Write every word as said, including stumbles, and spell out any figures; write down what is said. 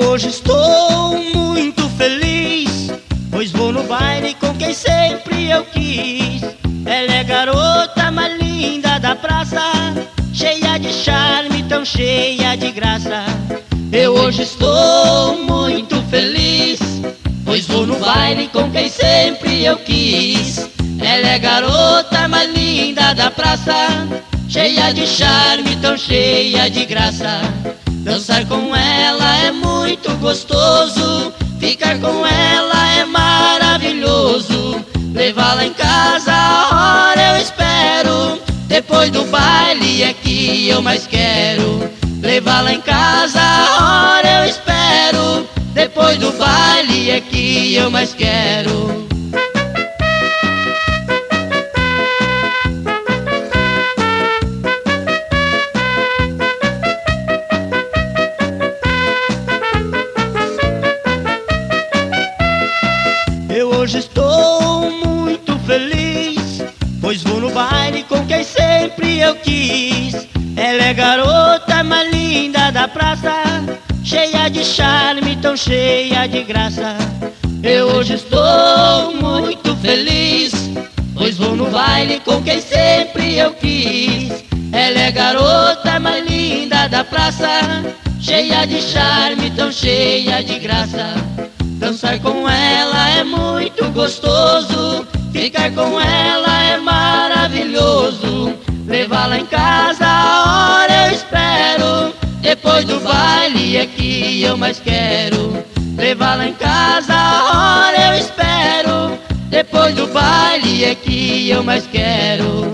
hoje estou muito feliz, pois vou no baile com quem sempre eu quis. Ela é garota mais linda da praça, cheia de charme, tão cheia de graça. Eu hoje estou muito feliz, pois vou no baile com quem sempre eu quis. Ela é garota mais linda da praça, cheia de charme, tão cheia de graça. Dançar com ela é muito gostoso, ficar com ela é maravilhoso. Levá-la em casa a hora eu espero, depois do baile é que eu mais quero. Levá-la em casa a hora eu espero, depois do baile é que eu mais quero. Eu hoje estou muito feliz, pois vou no baile com quem sempre eu quis. Ela é garota mais linda da praça, cheia de charme, tão cheia de graça. Eu hoje estou muito feliz, pois vou no baile com quem sempre eu quis. Ela é garota mais linda da praça, cheia de charme, tão cheia de graça. Dançar com ela é muito gostoso, ficar com ela é maravilhoso. Levá-la em casa a hora eu espero, depois do baile é que eu mais quero. Levá-la em casa a hora eu espero, depois do baile é que eu mais quero.